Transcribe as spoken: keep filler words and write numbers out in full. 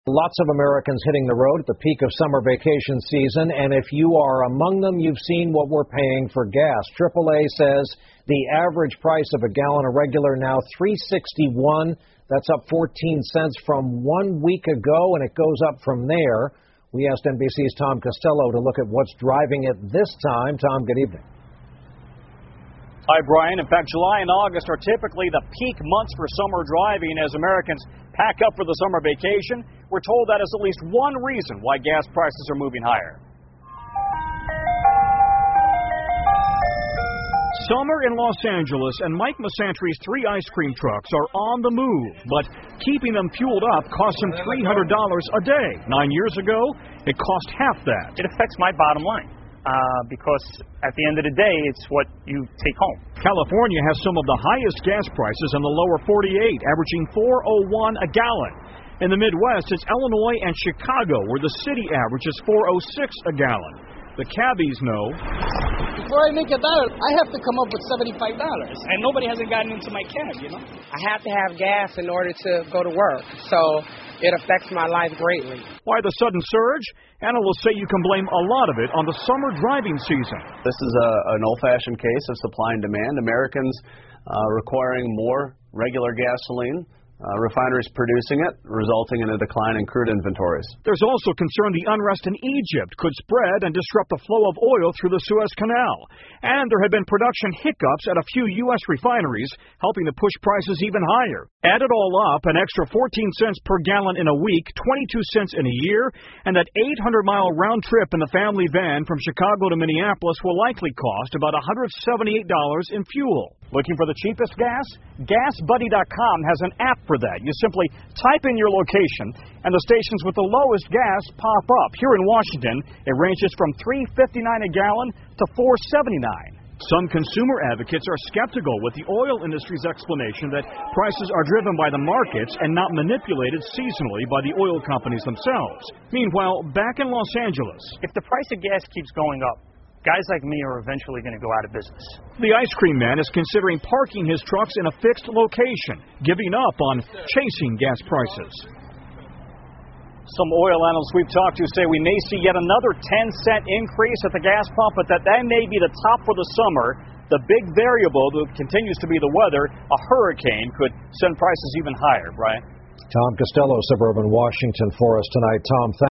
Lots of Americans hitting the road at the peak of summer vacation season, and if you are among them, you've seen what we're paying for gas. triple A says the average price of a gallon of regular now three sixty-one. That's up fourteen cents from one week ago, and it goes up from there. We asked N B C's Tom Costello to look at what's driving it this time. Tom, good evening. Hi, Brian. In fact, July and August are typically the peak months for summer driving as Americans pack up for the summer vacation. We're told that is at least one reason why gas prices are moving higher. Summer in Los Angeles and Mike Masantry's three ice cream trucks are on the move, but keeping them fueled up costs him three hundred dollars a day. Nine years ago, it cost half that. It affects my bottom line. Uh, because at the end of the day, it's what you take home. California has some of the highest gas prices in the lower forty-eight, averaging four oh one a gallon. In the Midwest, it's Illinois and Chicago, where the city average is four oh six a gallon. The cabbies know. Before I make a dollar, I have to come up with seventy-five dollars, and nobody hasn't gotten into my cab, you know? I have to have gas in order to go to work, so it affects my life greatly. Why the sudden surge? Analysts say you can blame a lot of it on the summer driving season. This is a, an old-fashioned case of supply and demand. Americans uh, requiring more regular gasoline. Uh, refineries producing it, resulting in a decline in crude inventories. There's also concern the unrest in Egypt could spread and disrupt the flow of oil through the Suez Canal. And there have been production hiccups at a few U S refineries, helping to push prices even higher. Add it all up, an extra fourteen cents per gallon in a week, twenty-two cents in a year, and that eight hundred mile round trip in the family van from Chicago to Minneapolis will likely cost about one hundred seventy-eight dollars in fuel. Looking for the cheapest gas? gas buddy dot com has an app for that. You simply type in your location, and the stations with the lowest gas pop up. Here in Washington, it ranges from three fifty-nine a gallon to four seventy-nine. Some consumer advocates are skeptical with the oil industry's explanation that prices are driven by the markets and not manipulated seasonally by the oil companies themselves. Meanwhile, back in Los Angeles, if the price of gas keeps going up, guys like me are eventually going to go out of business. The ice cream man is considering parking his trucks in a fixed location, giving up on chasing gas prices. Some oil analysts we've talked to say we may see yet another ten cent increase at the gas pump, but that that may be the top for the summer. The big variable that continues to be the weather. A hurricane could send prices even higher, Brian. Tom Costello, suburban Washington, for us tonight. Tom, thank